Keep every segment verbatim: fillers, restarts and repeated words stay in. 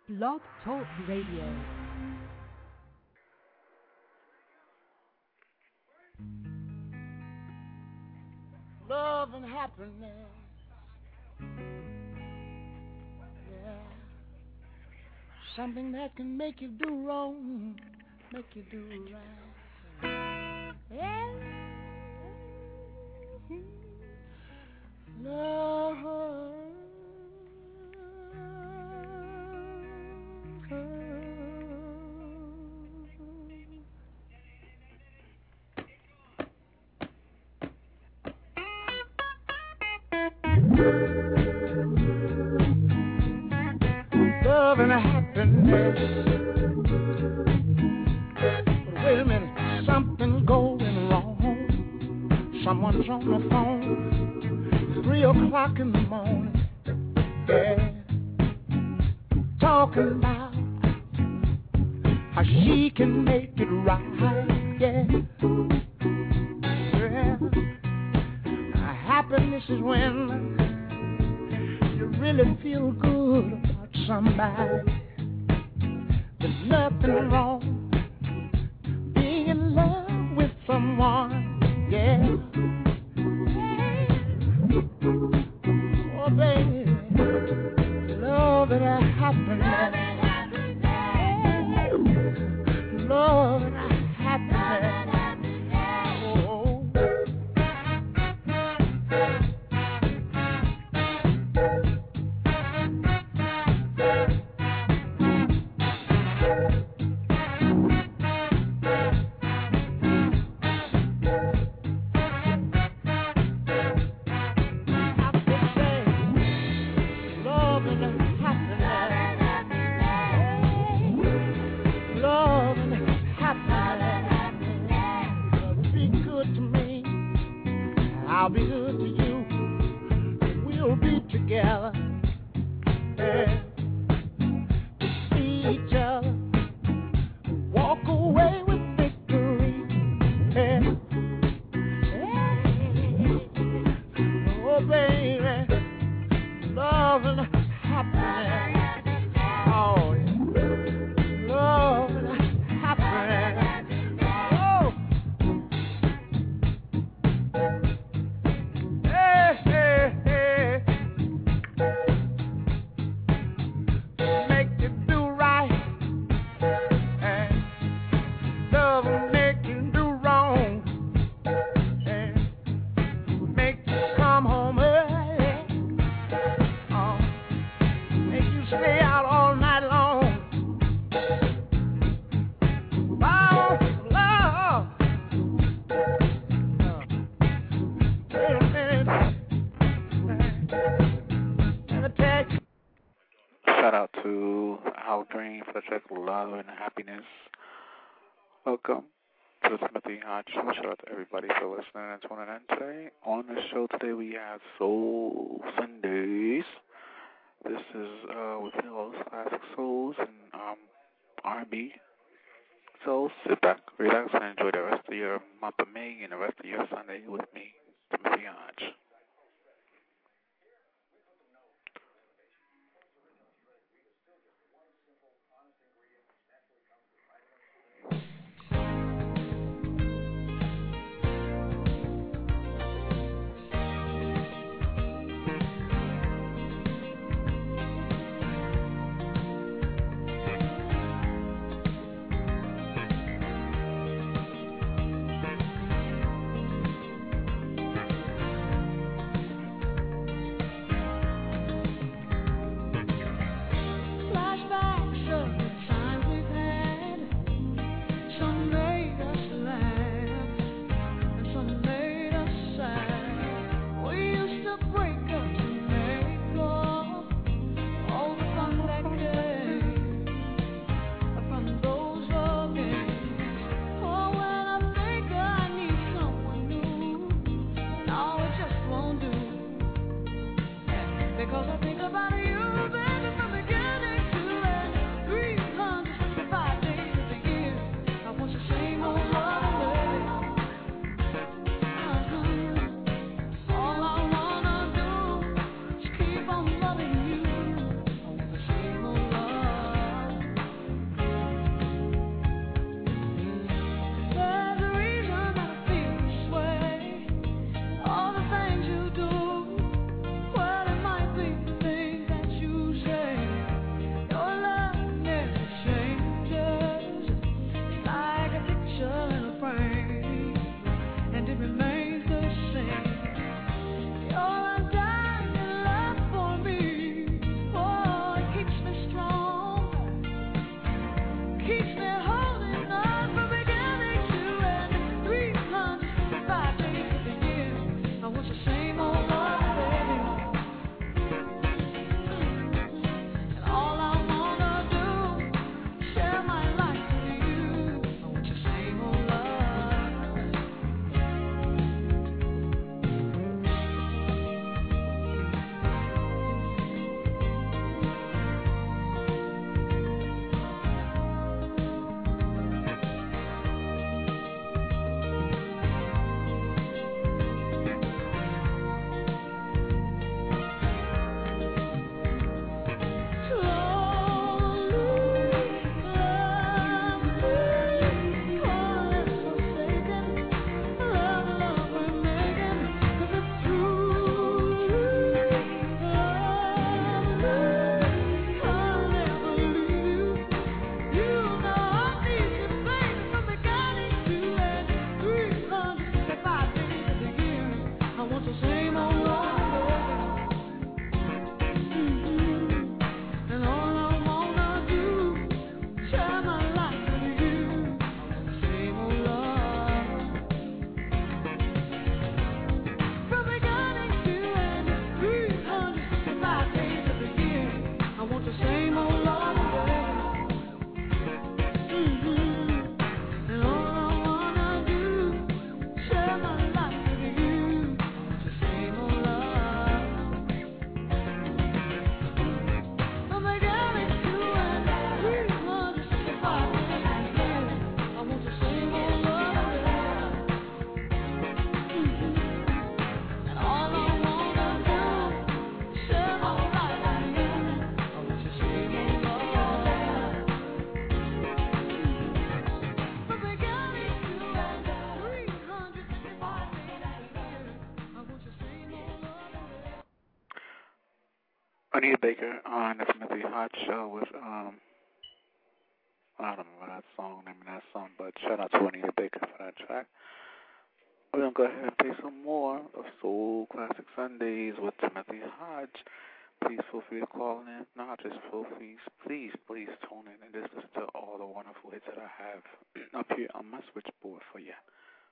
Blog Talk Radio. Love and happiness. Yeah. Something that can make you do wrong, make you do right. Yeah. Love. Love and happiness. But wait a minute, something going wrong. Someone's on the phone, three o'clock in the morning. Yeah, talking about how she can make it right. Yeah, yeah. Happiness is when you really feel good about somebody. There's nothing wrong being in love with someone, yeah. Oh, baby, love and happiness. Love and happiness. I'll be good to you. We'll be together. Yeah. To see each other. Walk away with victory. Yeah. Yeah. Oh, baby. Love and happiness. Oh, yeah. Love and happiness. Shout out to Al Green for the track Love and Happiness. Welcome to the Timothy Hodge Show. Shout out to everybody for listening and tuning in today. On the show today we have Soul Sundays. This is uh, with those classic souls and um, R and B. So sit back, relax, and enjoy the rest of your month of May and the rest of your Sunday with me, Timothy Hodge. Anita Baker on the Timothy Hot Show with, um, I don't remember that song, name of that song, but shout out to Anita Baker for that track. We're going to go ahead and play some more of Soul Classic Sundays with Timothy Hodge. Please feel free to call in. Not just feel free, please, please tune in and just listen to all the wonderful hits that I have up here on my switchboard for you.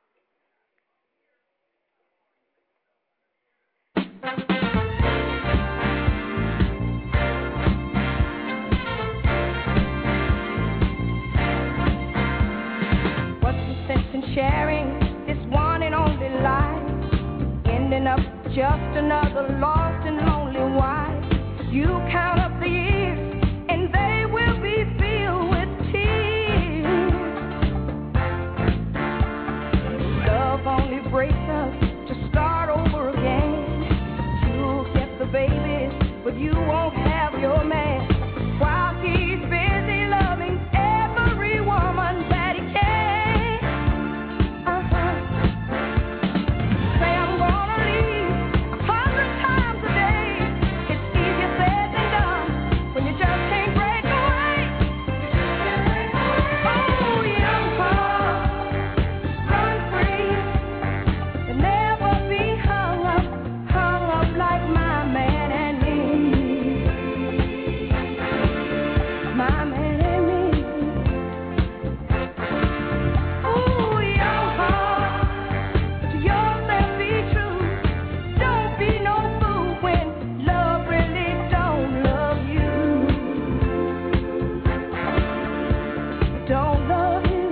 What's the sense in sharing this one and only life? Ending up just another lost and lonely wife. You count up the years and they will be filled with tears. Love only breaks us to start over again. You'll get the babies, but you won't have your man. While he's busy loving every woman that he can. Uh-huh. Say I'm gonna leave a hundred times a day. It's easier said than done when you just can't break away. Oh, young heart, run free and never be hung up, hung up like my man and me. My man and me. Oh, young heart, to yourself be true. Don't be no fool when love really don't love you. Don't love you.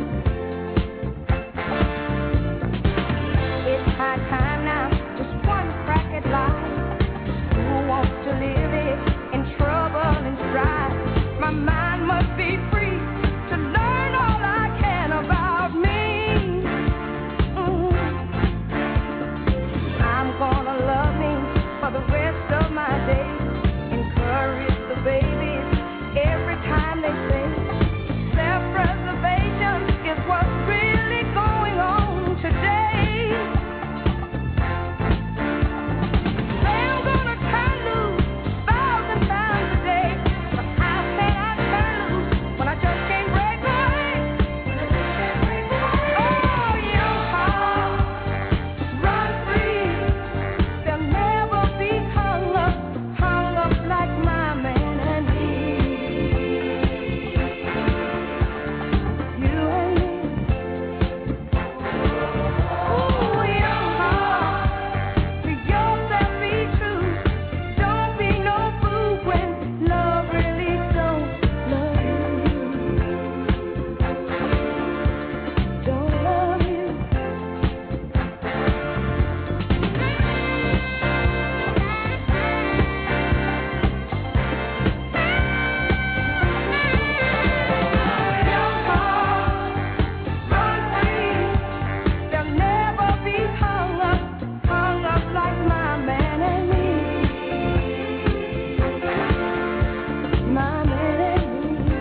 It's high time now, just one crack at life. Who wants to live it in trouble and strife? My mind must be free to learn all I can about me. Mm. I'm gonna love me for the rest of my days. Encourage the babies every time they say self-preservation is what's really going on today. Say I'm gonna turn loose a thousand times a day, but I said I'd turn loose when I just can't break away. Oh, young heart, run free. They'll never be hung up, hung up like my man and me. You and me. Oh, young heart, to yourself be true. Don't be no fool when love really don't love you. Don't love you. Young heart, run free. They'll never be hung up, hung up like my man and me. My man and me.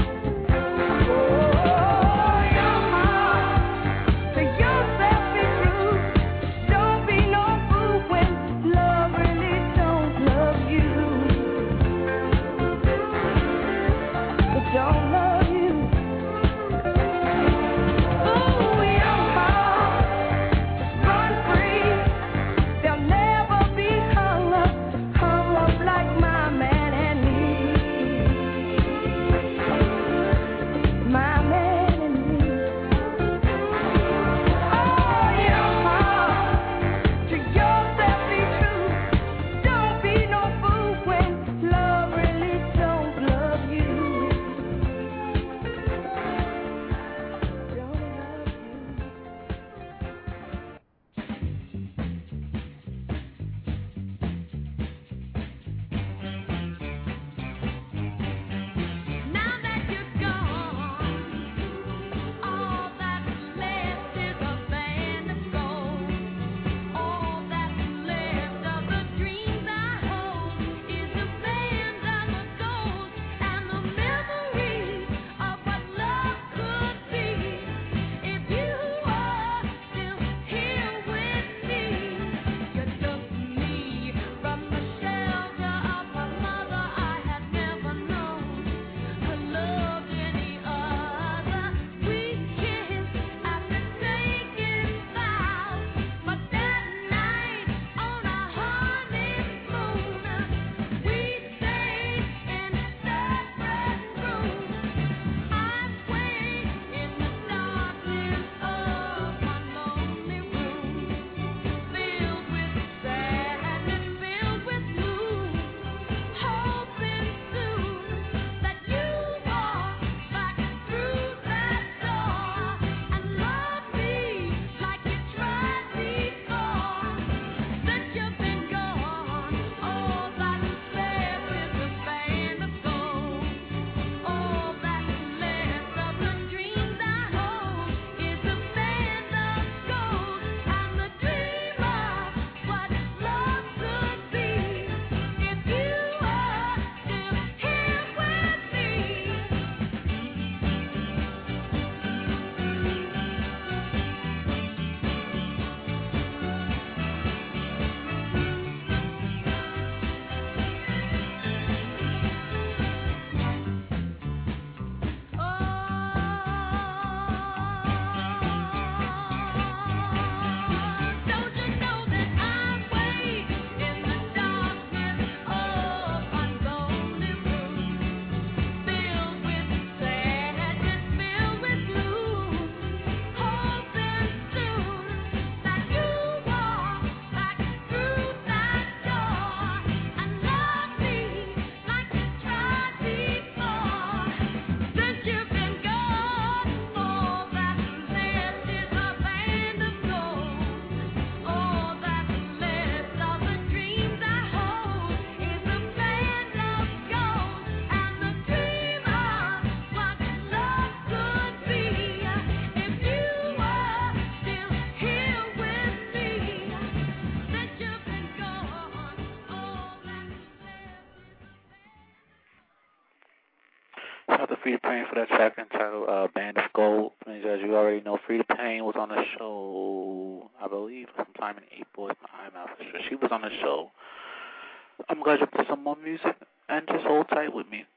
Oh, young heart, to yourself be true. Don't be no fool when love really don't love you. It don't love you. Oh, young heart, run free. They'll never be hung up, hung up like my man and me. My man and me. Oh, young heart, to yourself be true. Don't be no fool when love really don't love you. Free to Pain for that track entitled uh, Band of Gold. And as you already know, Free to Pain was on the show, I believe, sometime in April. I'm not sure. She was on the show. I'm glad you put some more music and just hold tight with me.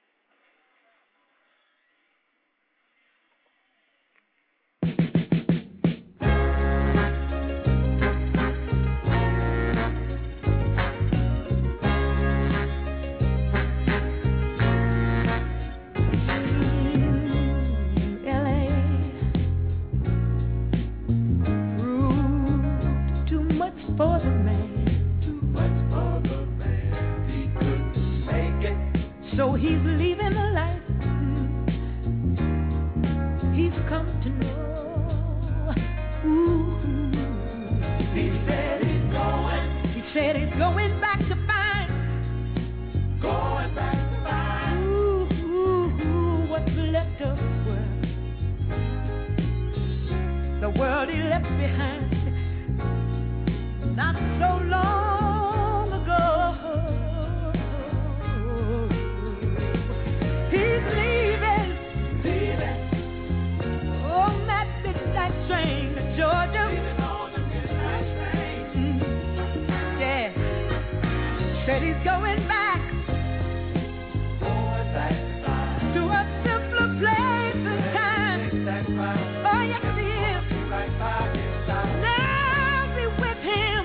For the man, too much for the man, he couldn't make it. So he's leaving the life he's come to know. Ooh. He said he's going. He said he's going back to find. Going back to find. Ooh, ooh, ooh, what's left of the world? The world he left behind. Not so long ago, he's leaving, leaving on that midnight train to Georgia. Leaving on the midnight train. Mm-hmm. Yeah, said he's going back, going back to a simpler place and time. Oh yes, he is. Right by his side. Now be with him.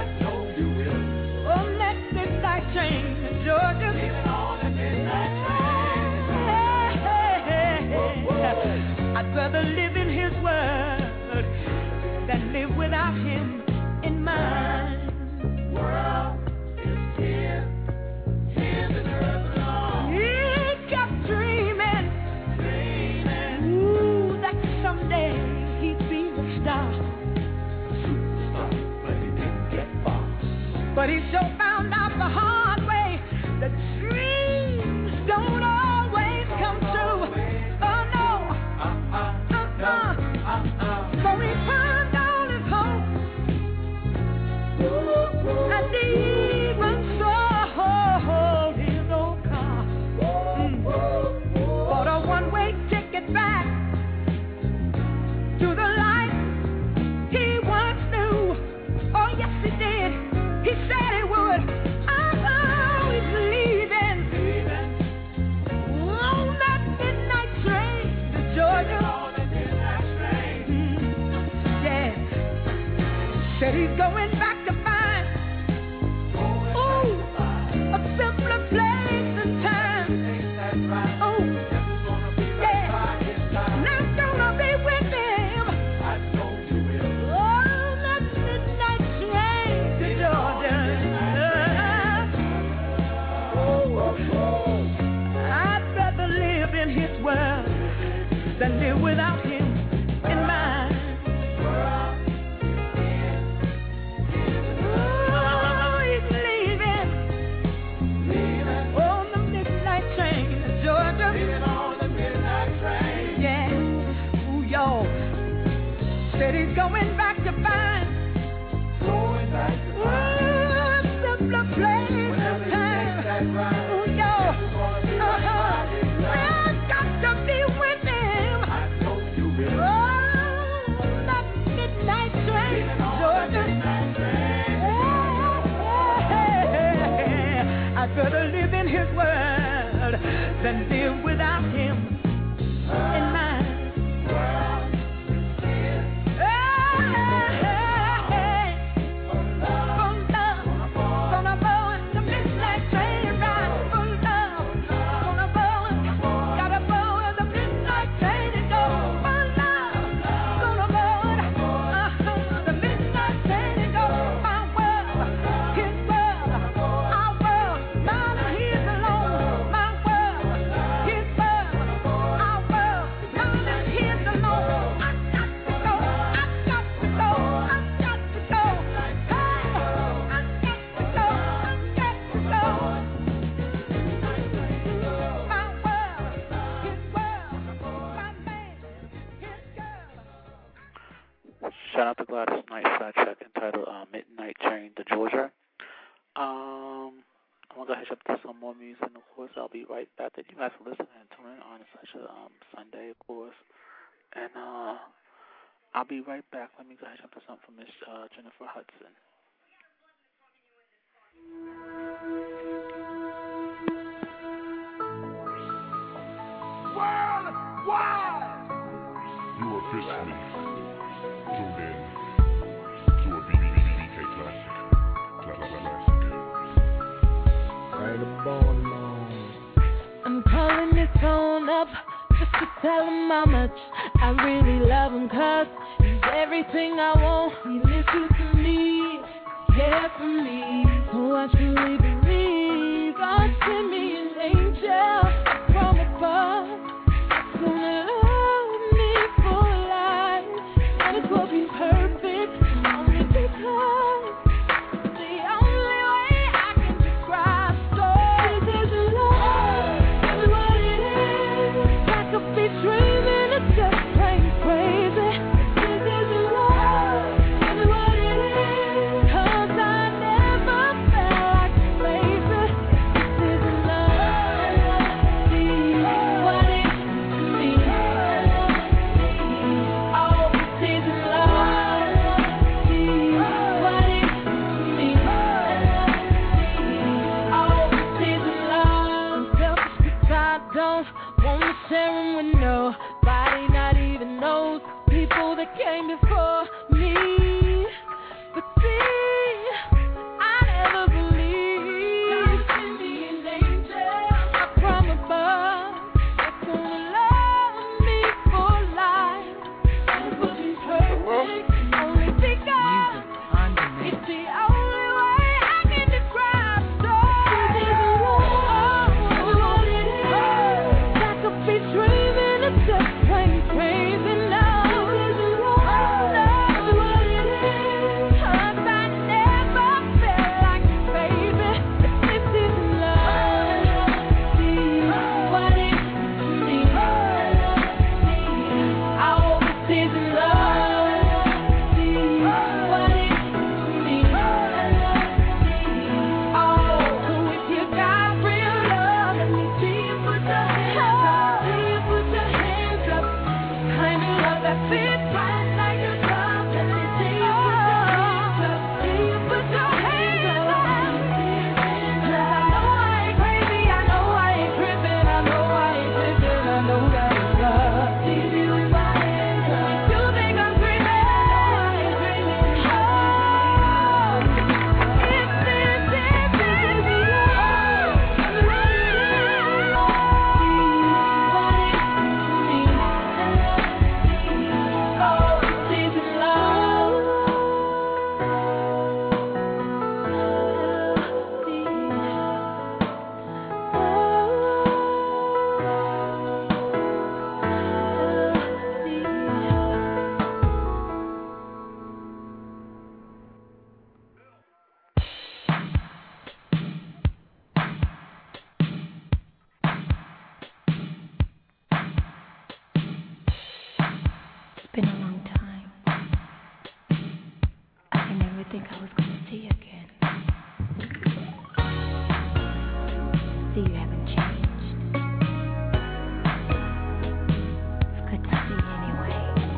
Train to Georgia. Leaving on the midnight train. Hey, hey, hey. I'd rather live in his world than live without him in mine. World is here, here the earth belongs. He kept dreaming, dreaming. Ooh, that someday he'd be the star, superstar, but he didn't get far. But he so found out the hard way that dreams don't always come true. Oh no, uh-uh, uh-uh, uh-uh. So he turned all his hopes, and even sold his old car, mm. Bought a one-way ticket back to the life he once knew. Oh yes he did. He said he would. Oh, he's leaving, leaving on that midnight train to Georgia. On the midnight train. Mm, yeah. Said he's going back to find, ooh, a simpler place and time. Oh, yeah. Not gonna be with him. I know you will. On that midnight train to Georgia. I'd rather live in his world than live without him in mine. Oh, he's leaving, leaving on the midnight train to Georgia. Leaving on the midnight train. Yeah, ooh, y'all. Said he's going back to find, going back to find a simpler place and time. Right. Ooh, y'all. Uh-huh. I've got to be with him. I know you will. Oh, that midnight train, Georgia. Midnight train. Yeah, yeah, yeah. I'd rather live in his world than live without him in mine. Shout out to Gladys Knight for that track entitled uh, Midnight Train to Georgia. Um, I'm going to go ahead and put some more music, and of course, I'll be right back. Thank you guys for listening and tuning in on be right back. Let me go ahead and jump to something from Miss uh, Jennifer Hudson. Worldwide! You are officially tuned in to a B B B K classic. Classic. Right upon long. I'm calling this phone up just to tell him how much I really love him, cause he's everything I want. He listens to me, cares for me, so I truly believe God sent me an angel from above. It's gonna love me for life, and it will be perfect, only because it's the only way I can describe. So this is love, is what it is. I could be dreaming, it's just plain crazy. This is love, is what it is. 'Cause I never felt like crazy. This is love, see what it is to me. Oh, this is love, see what it is to me. Oh, this is love. I'm selfish 'cause I don't wanna share 'em with nobody, not even those people that came before me. But see, I never believed in being an angel up from above. That's gonna love me for life, and it will be perfect, only because it's the only way I can describe. So this is love, is what it is. I could be dreaming, it's just plain crazy now. This is love, is what it is. 'Cause I never felt like this, baby. This is love, see what it is to me. Oh, this is love, see what it is to me. Oh, so if you got real love, let me see you put your hands up, see you put your hands up. Kind of love that fits right like a glove. Let me see you put your hands up, see you put your hands up. 'Cause I know I ain't crazy, I know I ain't tripping, I know I ain't tripping, I know that it's love. See you with my hands up. You think I'm dreaming? I ain't dreaming. Oh, if this is this is love, is what it is. See what it is to me. Oh, this is love. It's been a long time. I didn't ever think I was going to see you again. See, you haven't changed. It's good to see you anyway.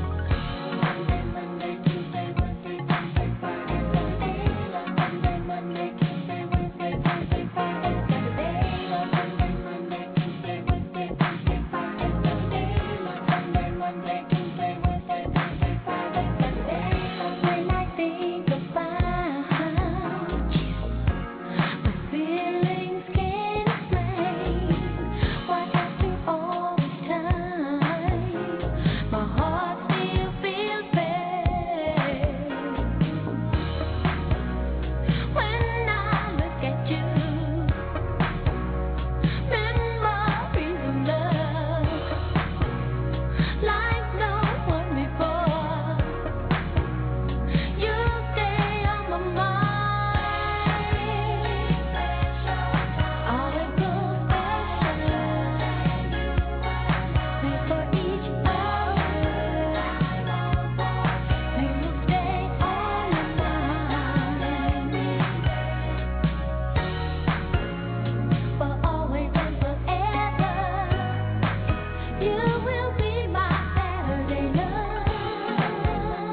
When I think about the feelings can't explain why after all this time my heart still feels bad. When I look at you, memories of love like no one before. You stay on my mind. All it goes we for each other. We will stay on my mind for always and forever. You will be my Saturday love.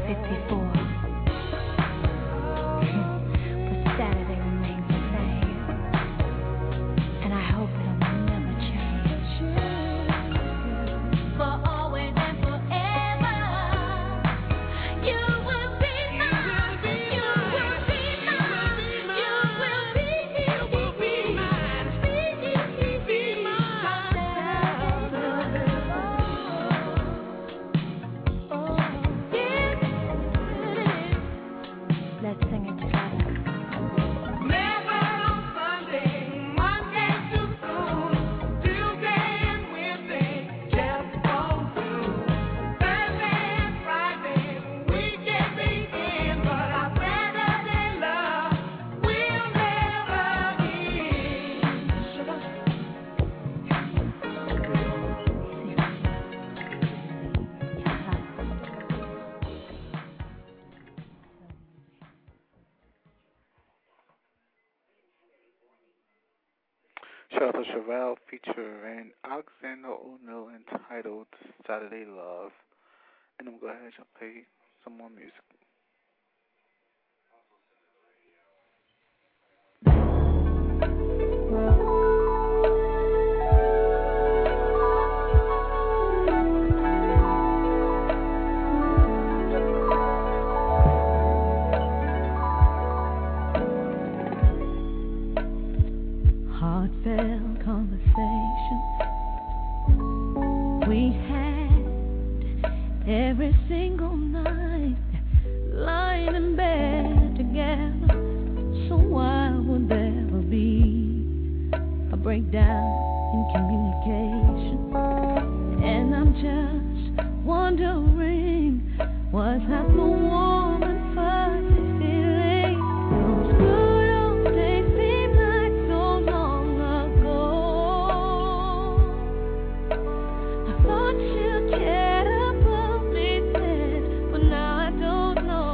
fifty-four. But Saturday remains the same, and I hope it'll never change. For always and forever, you will be mine. You will be mine. You will be, you will be mine. Be, be mine. Let's sing it together. Never on Sunday, Monday too soon, Tuesday and Wednesday just won't do. Thursday and Friday, weekend begin, but our Saturday love will never end. Sugar. Shout out to Chevelle featuring Alexander O'Neal entitled Saturday Love. And I'm going to go ahead and play some more music. Heartfelt conversations we had every single night, lying in bed together. So why would there be a breakdown in communication? And I'm just wondering, was that the warm and fuzzy feeling? Those good old days seem like so long ago. I thought you cared about me then, but now I don't know.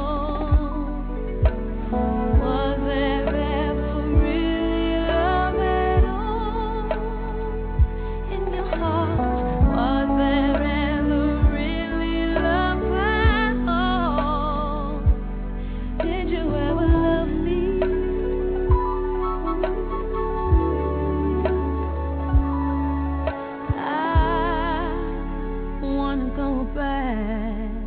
Was there ever really love at all in your heart? Was there ever really love at all? Did you ever love me? I wanna go back,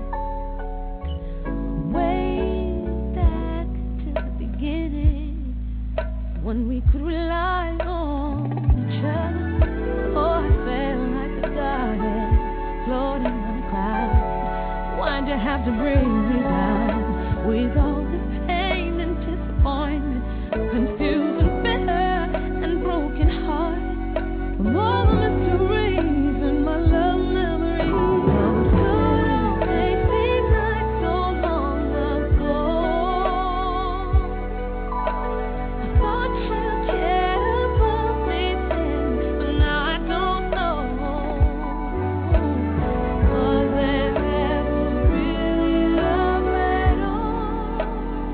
way back to the beginning, when we could rely on each other. Oh, I felt like a goddess floating on a cloud. Why'd you have to bring me down with all this pain and disappointment, confusion, bitter and broken heart, from all the mysteries and my love memories? Those good old days seem like so long ago. I thought you cared about me then, but now I don't know. Was there ever really love at all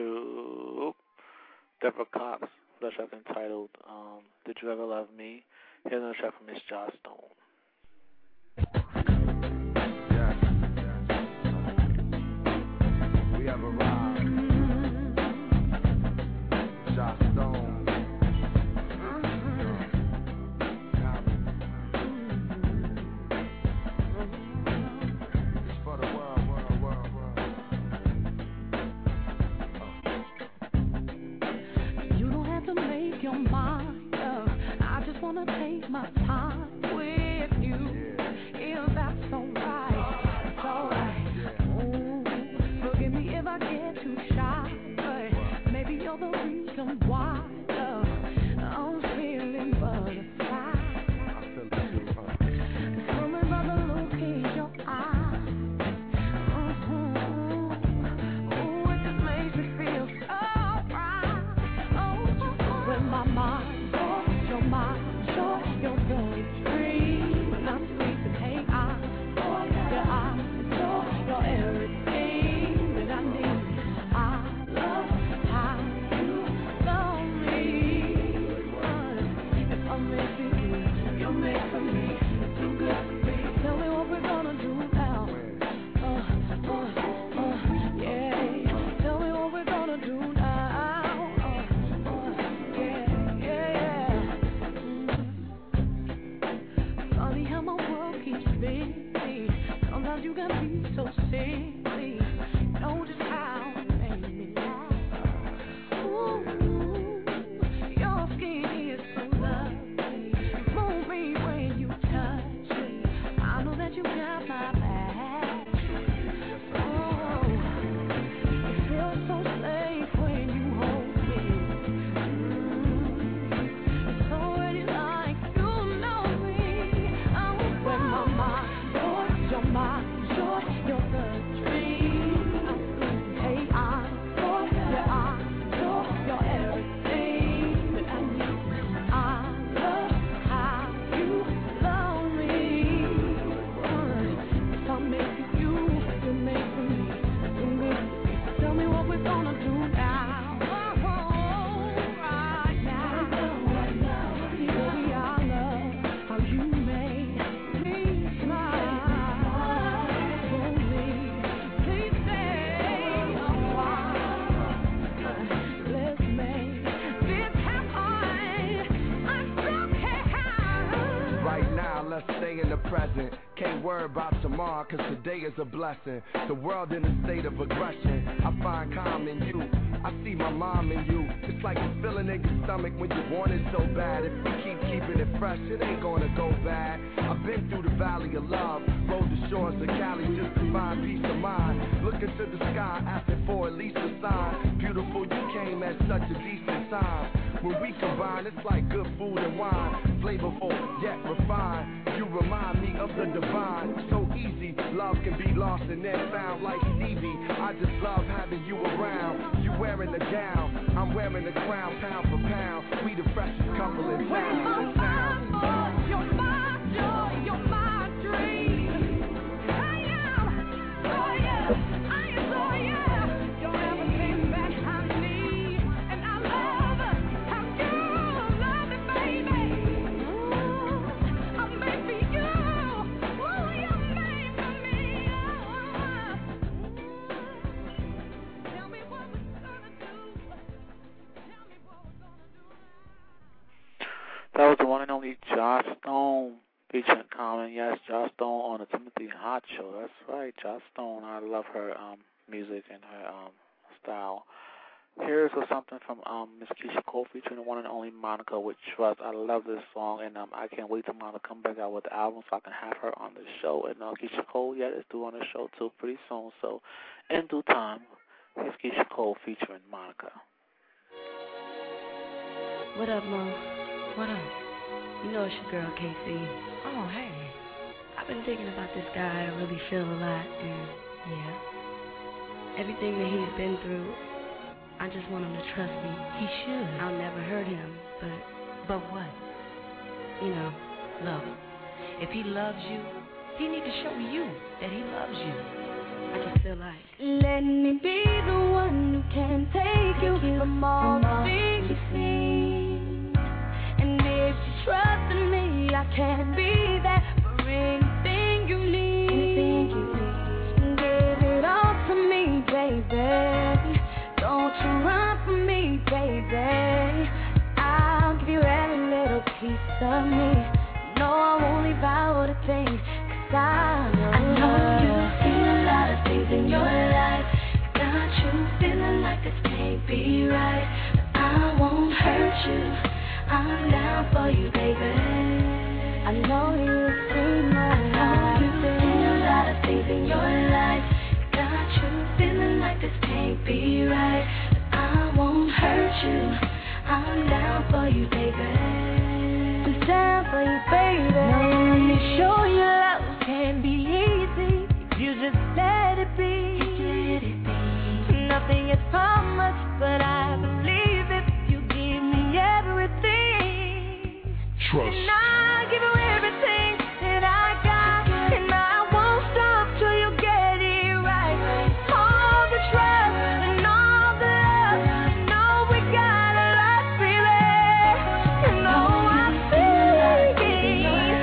to Deborah Cox, the track entitled um, Did You Ever Love Me? Here's another track from Miss Joss Stone. Yes. We have arrived. Joss Stone. Take my time with you, if that's alright, it's alright. Ooh, forgive me if I get too shy, but maybe you're the reason why, love, I'm feeling butterflies. Something about the look in your eyes. Mm-hmm. Ooh, it just makes me feel so right. Oh, when my mind goes, your mind. You're going free when I'm sleeping. Hey, I adore your eyes, adore your everything that I need. I love how you love me. If I'm made for you, you're made for me. It's too good to be. Tell me what we're gonna do now. Uh, uh, uh, yeah. Tell me what we're gonna do now. Sometimes you can be so silly. Know just how it made me laugh. Ooh, your skin is so lovely. Move me when you touch me. I know that you got my back. Oh, it feels so safe when you hold me. Mm, it's already like you know me. Oh, when my mind. You're my joy, you're the dream. Hey, I adore, yeah, I adore, you're everything that I need. I love how you love me. If I make you, you make for me. Tell me what we're gonna do now. Oh, right now, right now. Baby, I love how you make me smile. Let's stay in the present. Can't worry about tomorrow, cause today is a blessing. The world in a state of aggression. I find calm in you. I see my mom in you. It's like a feeling in your stomach when you want it so bad. If we keep keeping it fresh, it ain't gonna go bad. I've been through the valley of love, rode the shores of Cali just to find peace of mind. Looking to the sky, asking for at least a sign. Beautiful, you came at such a decent time. When we combine, it's like good food and wine. Flavorful, yet refined. You remind me of the divine. So easy, love can be lost and then found like Stevie. I just love having you around. You wearing a gown, I'm wearing a crown. Pound for pound, we the freshest couple in town. You're my joy, you're my dream. I am, oh yeah, I adore you. You're everything that I need, and I love how you love me, baby. Ooh, I'm made for you. Ooh, you're made for me. Oh, tell me what we're gonna do. Tell me what we're gonna do. That was the one and only Joss Stone featuring Common. Yes, Joss Stone on the Timothy Hot Show. That's right, Joss Stone. I love her um, music and her um, style. Here's something from um, Miss Keisha Cole featuring the one and only Monica with Trust. I love this song, and um, I can't wait till Monica come back out with the album so I can have her on the show. And uh, Keisha Cole, yeah, is due on the show too pretty soon. So in due time, here's Keisha Cole featuring Monica. What up, Mo? What up? You know it's your girl, K C. Oh, hey. I've been thinking about this guy. I really feel a lot, and yeah. Everything that he's been through, I just want him to trust me. He should. I'll never hurt him, but... But what? You know, love. If he loves you, he need to show you that he loves you. I just feel like Let me be the one who can take you from all the things you've seen. And if you trust in me, I can be there for anything you need. Give it all to me, baby. Don't you run from me, baby. I'll give you every little piece of me. No, I won't leave out a thing, 'cause I know, I know you've seen a lot of things in your life. Got you feeling like this can't be right. But I won't hurt you, I'm down for you, baby. I know you've seen my life. I know you've seen a lot of things in your life. Got you feeling like this can't be right. But I won't hurt you, I'm down for you, baby. I'm down for you, baby. Now let me show you love can be easy if you just let it be. Let it be. Nothing is promised, but I believe if you give me everything. Trust. And I'll give you everything that I got, and I won't stop till you get it right. All the trust and all the love, you know we got a lot, baby. You know I'm feeling your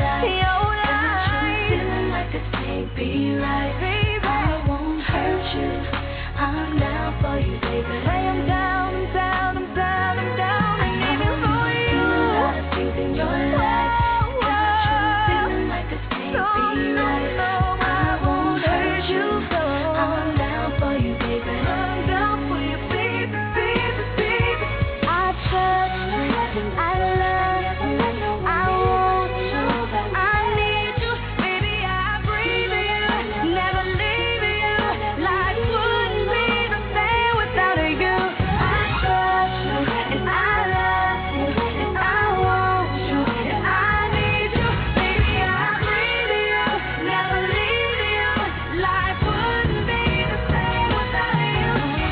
life. Feeling like this can't be right, baby. I won't hurt you, I'm down for you, baby. Lay 'em down, I'm down, I'm down, I'm down, and even for you. A lot of things in your life. Got you feeling like this can't be right. I won't hurt you, I'm down for you, baby. I'm down for you, baby, baby, baby. I trust you, I love you, I want you, I need you, baby, I breathe you, never leave you. Life wouldn't be the same without you. I trust you, and I love you, and I want you, and I need you, baby, I breathe you, never leave you. Life wouldn't be the same without you.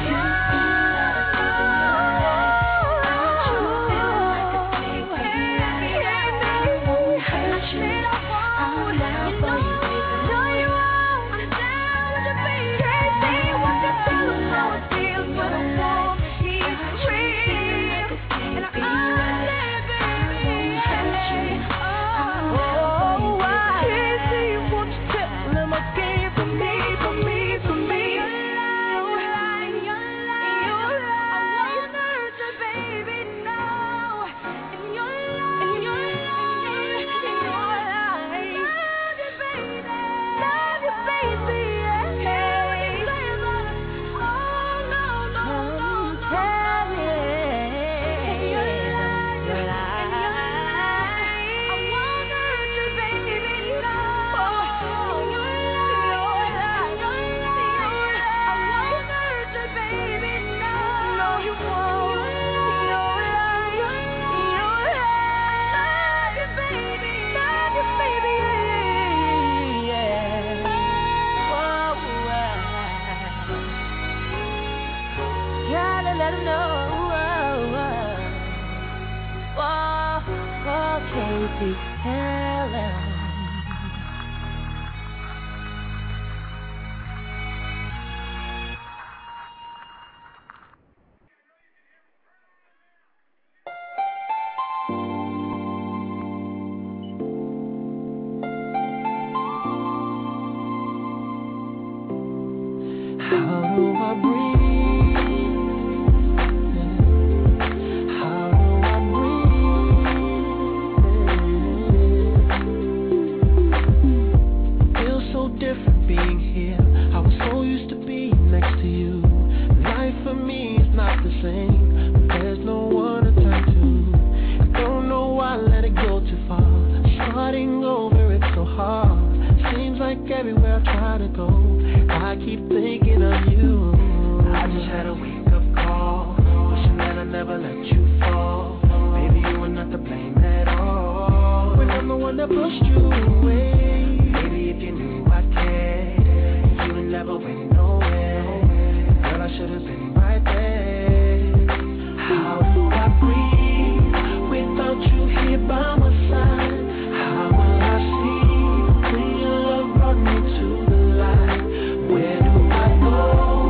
I'm down for you, baby. No, you won't. I'm down with you, baby. Can't say what you tell them how it feels, but I won't. It's real, and I understand, baby. Oh, I can't see what you tell them again for me, for me, for me. Your life, your life, your life. I won't hurt you, baby, no. In your life, in your life, in your life. Love you, baby. Love you, baby. Hey. Oh, no, no, no, no. Tell me. In your life, your life. I won't hurt you, baby, no. In your life, your life, I won't hurt you, baby, no. No, you won't. In your life, your life. Love you, baby. Love you, baby. Yeah. Whoa, gotta let 'em know. Whoa, whoa, Casey, tell 'em. How do I breathe? How do I breathe? Feels so different being here. I was so used to being next to you. Life for me is not the same. There's no one to turn to. I don't know why I let it go too far. Starting over, it's so hard. Seems like everywhere I try to go, I keep thinking of you. I just had a wake-up call, wishing that I never let you fall. Baby, you were not to blame at all, when I'm the one that pushed you away. Baby, if you knew I cared, you would never went nowhere. Girl, I should have been right there. How do I breathe without you here by my side? How will I see when your love brought me to the light? Where do I go?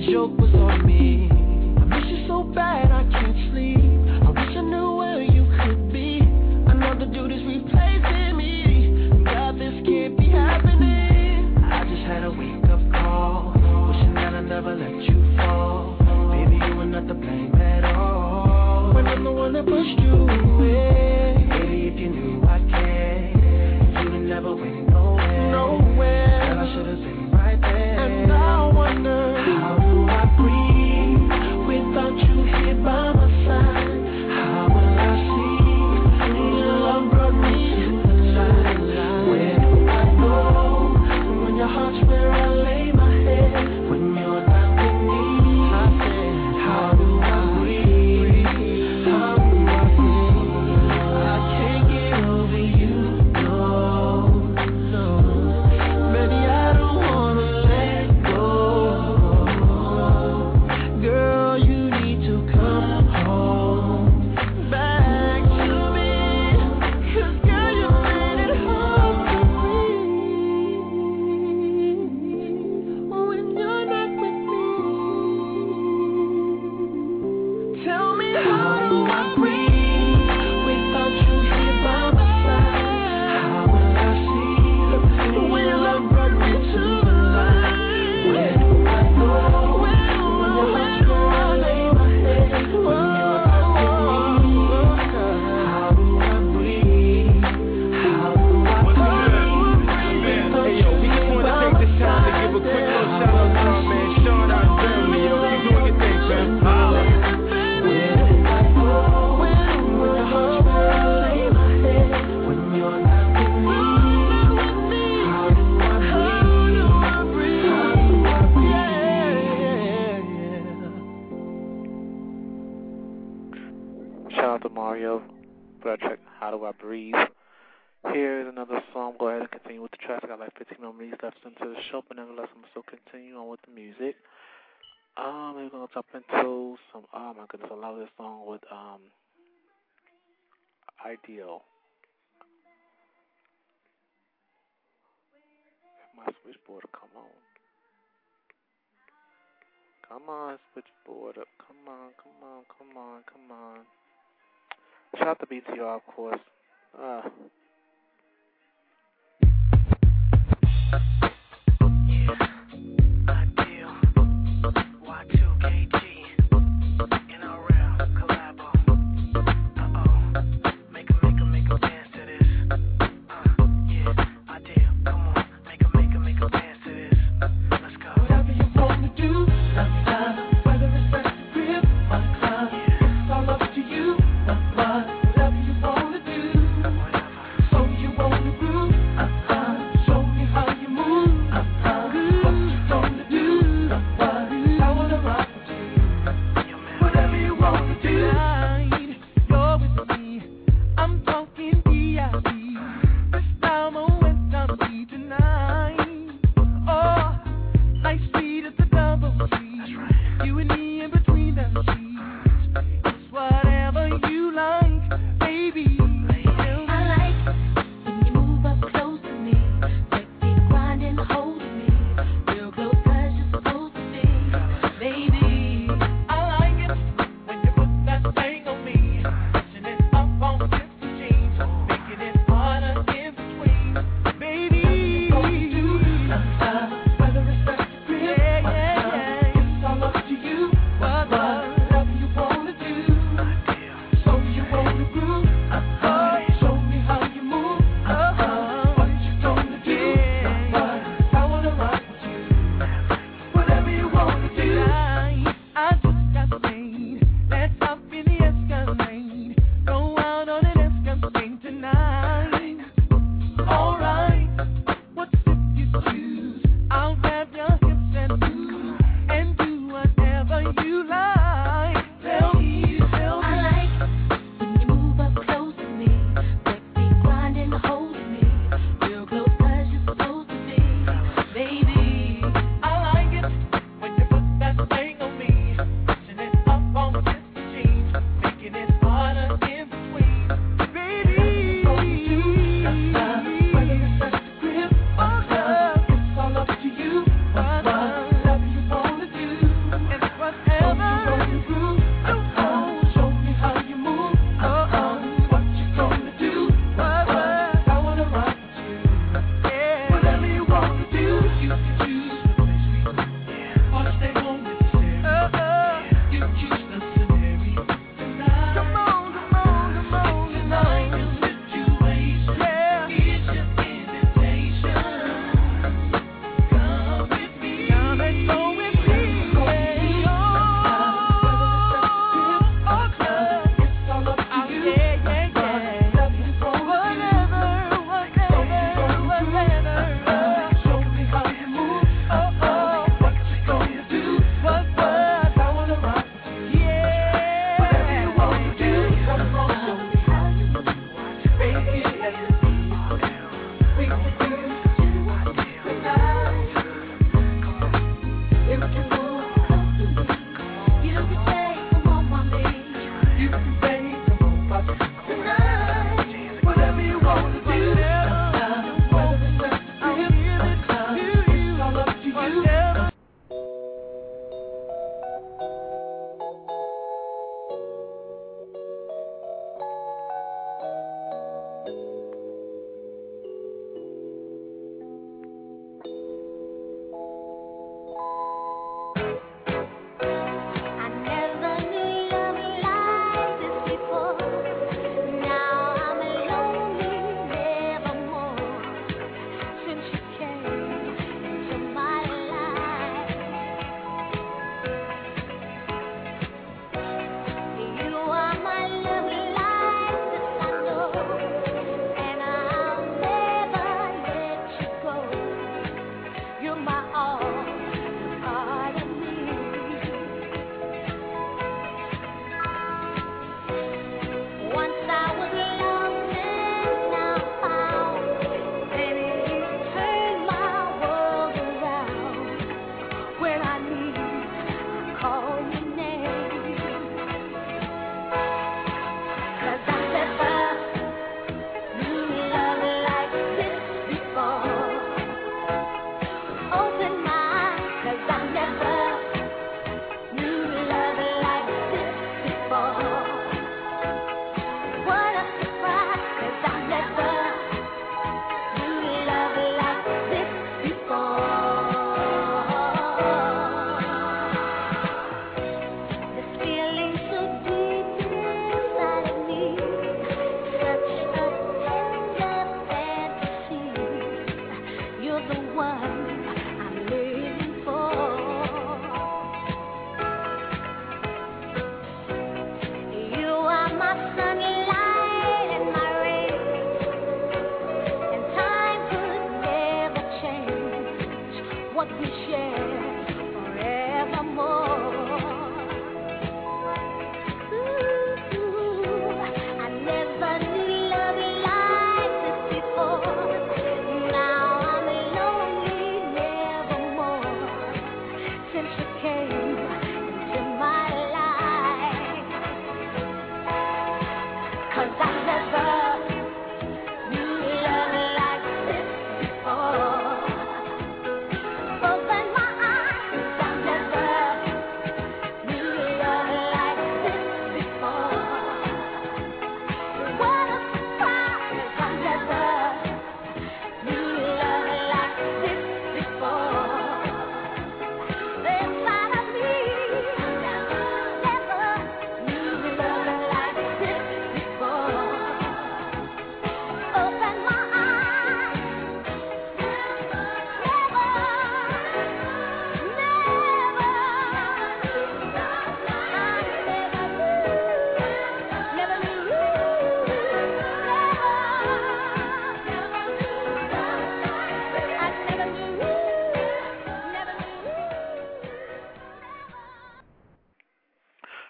joke was on me. I miss you so bad I can't sleep. I wish I knew where you could be. Another dude is replacing me. God, this can't be happening. I just had a wake up call, wishing that I never let you fall. Baby, you were not to blame at all. When I'm the one that pushed you away. Baby, if you knew I cared, you'd never went nowhere. Nowhere. And I should have been right there. And now I wonder, how do I breathe without you here by my side? How will I see your love brought me to the light? Where do I go when your heart's where I lay my head? When you're not with me, I said, how do I breathe? How do I breathe? I can't get over you, no, no. Baby, I don't wanna let go. Girl, you need to come home back to me. 'Cause girl, you made it hard to breathe when you're not with me. Tell me, how do I breathe without you here by my side? How will I see when your love brought me to the light? Where do I go when your heart's where I lay my head? When you're not with me, how do I breathe? How do I breathe? Hey yo, we just want to take this time to give a quick little shout out to our man Sean out in Germany. Yo, keep doing your thing, man. Holla. Where do I go when your heart's where I lay my head? When you're not with me, how do I breathe? How do I breathe? Shout out to Mario for that track, How Do I Breathe. Here is another song. Go ahead and continue with the track. I got like fifteen more minutes left into the show, but nevertheless, I'm still continue on with the music. Um, we're going to jump into some, oh my goodness, I love this song with um, Ideal. My switchboard will come on. Come on, switchboard up. Come on, come on, come on, come on. Shout out to B T R, of course. Uh, Ideal. Y two K G. N R L. Collabo. Uh-oh. Make 'em, make 'em, make 'em dance to this. Uh, yeah. Ideal. Come on. Make 'em, make 'em, make 'em dance to this. Let's go. Whatever you want to do, that's fine. Whether it's at the crib or the club, it's all up to you. That's fine. Whatever you want to do. So you want to groove? Uh-uh. Show me how you move. Uh-uh. What you gonna do? Uh-uh. I wanna rock with you.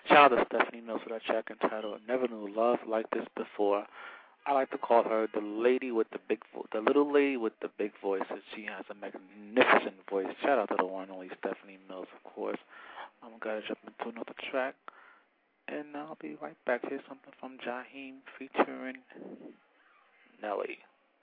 Shout out to Stephanie Mills for that track entitled Never Knew Love Like This Before. I like to call her the lady with the big, vo- the little lady with the big voice, and she has a magnificent voice. Shout out to the one and only Stephanie Mills, of course. I'm going to jump into another track, and I'll be right back. Here's something from Jaheim featuring Nelly.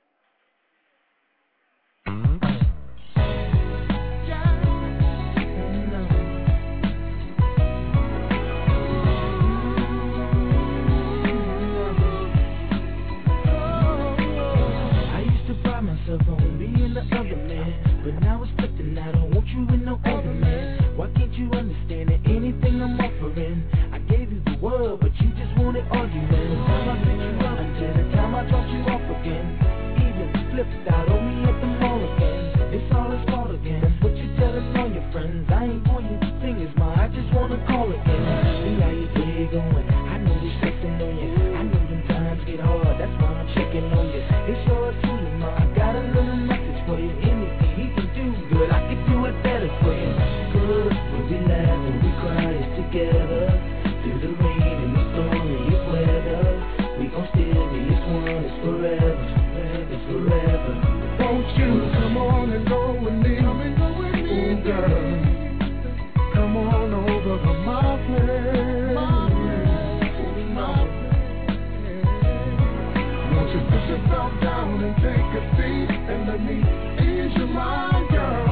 On being the other man, but now it's flipping. I don't want you with no other man. Why can't you understand that anything I'm offering? I gave you the world, but you just wanted argument. The time I picked you up until the time I dropped you off again. Even flipped out on me at the mall again. It's all his fault again. That's what you telling all your friends. I ain't pointing fingers, ma. I just wanna call again. See how your day going. I know they stressing on you. I know them times get hard. That's why I'm checking on you. It's yours truly, ma. I got a little message for you. Anything he can do good, I can do it better for you. Good, when we laugh, when we cry, it's together. Through the rain and the stormiest weather, we gon' still be this one. It's forever, it's forever. Won't you come on and go with me? Ooh, girl, come on over to my place. Won't you put yourself down and take a seat and let me ease your mind, girl?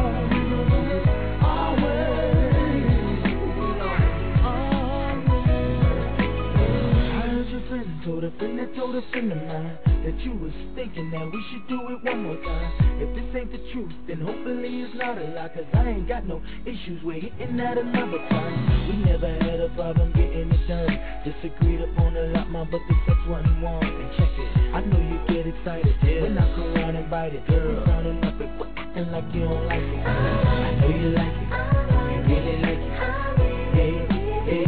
Told a friend that told a friend of mine that you was thinking that we should do it one more time. If this ain't the truth, then hopefully it's not a lie. Cause I ain't got no issues with hitting that another time. We never had a problem getting it done. Disagreed upon a lot, man, but the sex wasn't one. And check it, I know you get excited when I come around and bite it. Girl, sounding up and acting like you don't like it. I know you like it, you really like it. Hey, hey.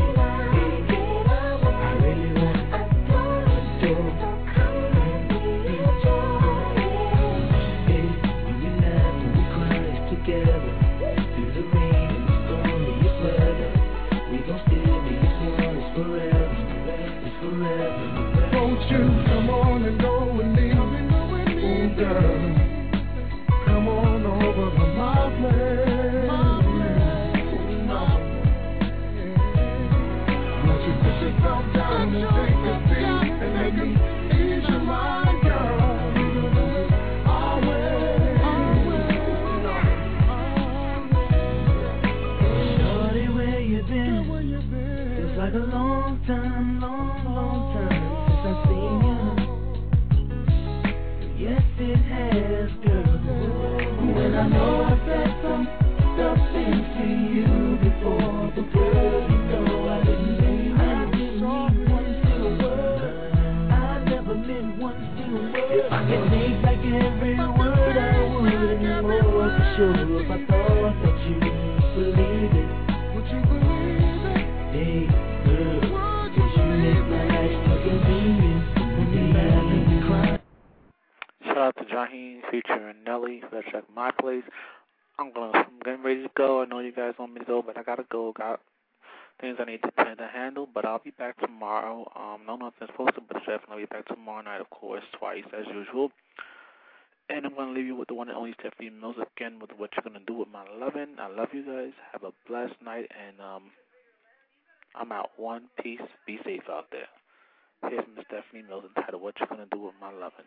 Come on and go with me, ooh, girl. Come on over to my place. Won't you put yourself down and take a seat and let me ease your mind, girl? Always, Shorty, where you been? Feels like a long time, long, long time. Yes, it has, girl. And I know I've said some stuff into you before, but girl, you know I didn't mean I didn't mean one single word. I never meant one single word. If I could take back every word, I would. And more for sure, if I thought that you believe it. Would you believe it? Hey, girl, cause you make my life so convenient. When you laugh and you cry. Shout out to Jaheim featuring Nelly for that track My Place. I'm gonna I'm getting ready to go. I know you guys want me to go, but I gotta go. Got things I need to tend to handle, but I'll be back tomorrow. Um, no nothing's posted, but definitely I'll be back tomorrow night, of course, twice as usual. And I'm gonna leave you with the one and only Stephanie Mills again with what you're gonna do with my lovin'. I love you guys. Have a blessed night, and um, I'm out. One peace. Be safe out there. Here's Miss Stephanie Mills entitled What You Gonna Do With My Lovin'.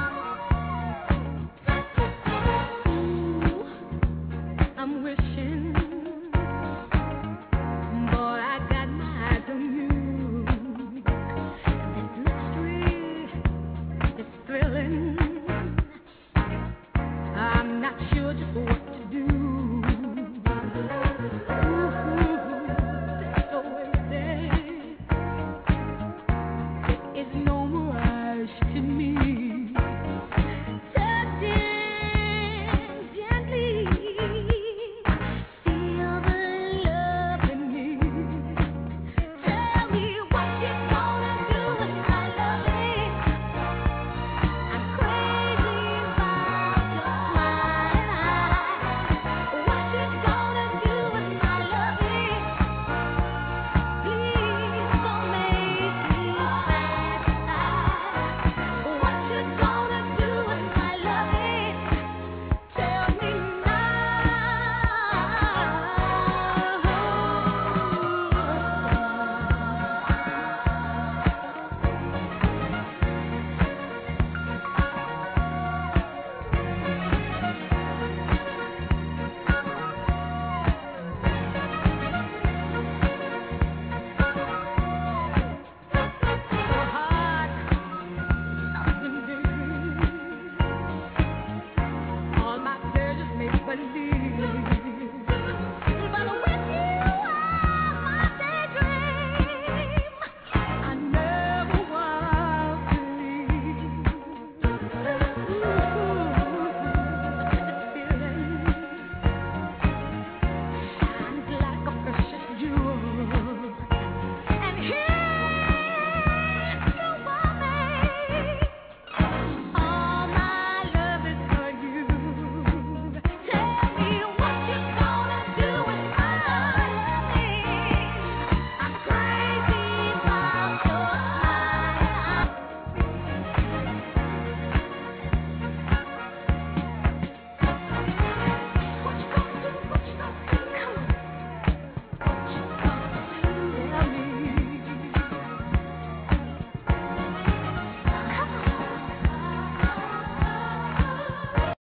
I'm wishing